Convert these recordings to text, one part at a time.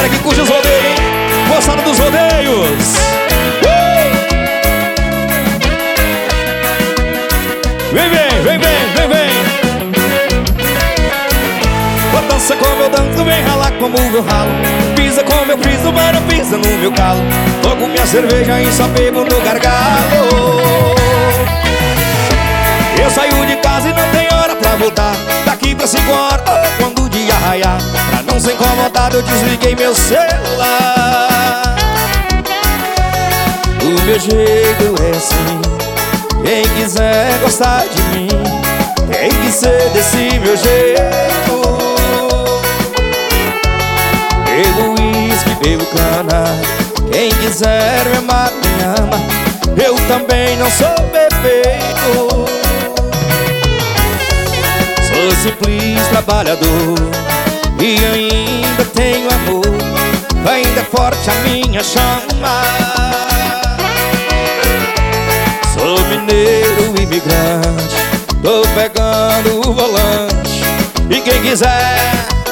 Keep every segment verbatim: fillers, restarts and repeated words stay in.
galera que curte os rodeios, hein? Moçada dos rodeios. uh! Vem, vem, vem, vem, vem, vem. Dança como eu danço, vem ralar como eu ralo. Pisa como eu piso, mas não pisa no meu calo. Toco minha cerveja e só bebo no gargalo. Eu saio de casa e não tem hora pra voltar. Daqui pra cinco horas, quando o dia raiar. Pra não ser incomodado eu desliguei meu celular. O meu jeito é assim. Quem quiser gostar de mim tem que ser desse meu jeito. Bebo uísque, bebo cana. Quem quiser me amar, me ama. Eu também não sou perfeito. Sou simples trabalhador e ainda tenho amor. Ainda é forte a minha chama. Sou mineiro imigrante, tô pegando o volante. E quem quiser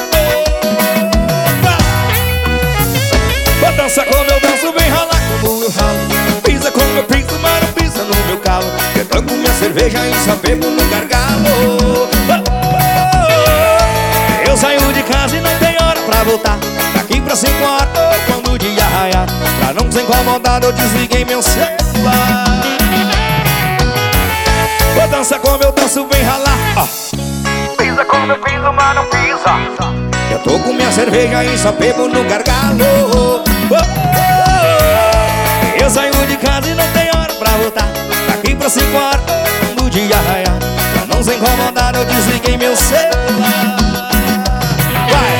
dança como eu danço, vem ralar como eu ralo. Pisa como eu piso, mas não pisa no meu calo. Eu tanco minha cerveja e só bebo no gargalo. Eu saio de casa e não tem hora pra voltar. Daqui pra cinco horas, quando o dia raiar. Pra não ser incomodado eu desliguei meu celular. Eu dança como eu danço, vem ralar. oh. Pisa como eu piso, mas não pisa. Eu tô com minha cerveja e só bebo no gargalo. Oh, oh, oh. Eu saio de casa e não tem hora pra voltar. Daqui pra cinco horas, quando o dia raiar. Pra não ser incomodado eu desliguei meu celular. Vai!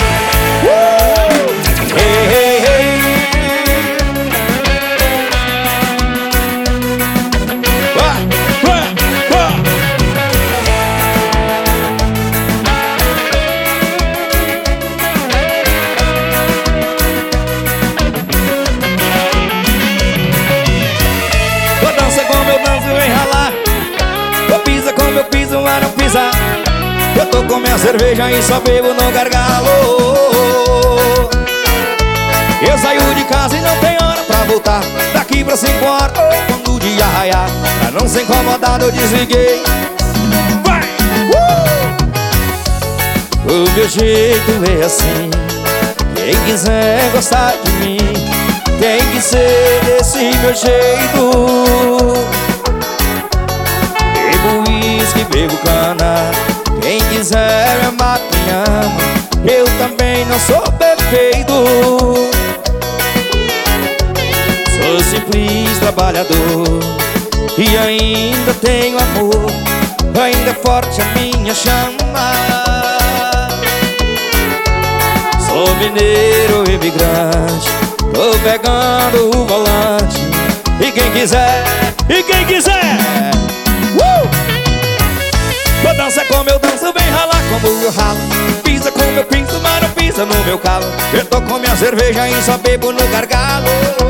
Uh! Hey, hey, hey. Vai, vai, vai. Como eu danço, vem ralar. Eu pisa como eu piso, mas não pisa. Eu tô com minha cerveja e só bebo no gargalo. Eu saio de casa e não tem hora pra voltar. Daqui pra cinco horas, quando o dia raiar. Pra não ser incomodado eu desliguei. Vai! Uh! O meu jeito é assim. Quem quiser gostar de mim tem que ser desse meu jeito. Bebo uísque, bebo cana. Quem quiser me amar, me ama. Eu também não sou perfeito. Sou simples trabalhador e ainda tenho amor. Ainda é forte a minha chama. Sou mineiro imigrante, tô pegando o volante. E quem quiser, e quem quiser uh! Vou dançar como eu danço, vem ralar como eu ralo. Pisa como eu piso, mas não pisa no meu calo. Eu tô com minha cerveja e só bebo no gargalo.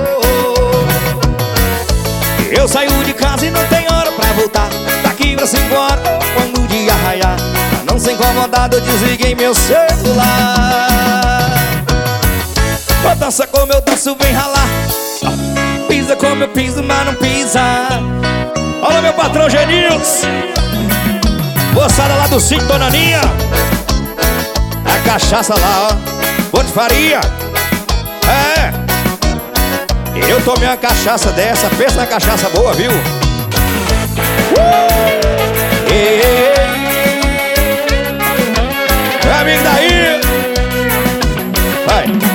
Eu saio de casa e não tem hora pra voltar. Daqui pra cinco horas, quando o dia raiar. Pra não ser incomodado eu desliguei meu celular. Vou dançar como eu danço, vem ralar. Pisa como eu piso, mas não pisa. Olha meu patrão Genils, moçada lá do sítio Dona Ninha. A cachaça lá, ó, Bote Faria. É, eu tomei uma cachaça dessa, pensa na cachaça boa, viu? Uh! Ei, ei, ei. Meu amigo daí. Vai.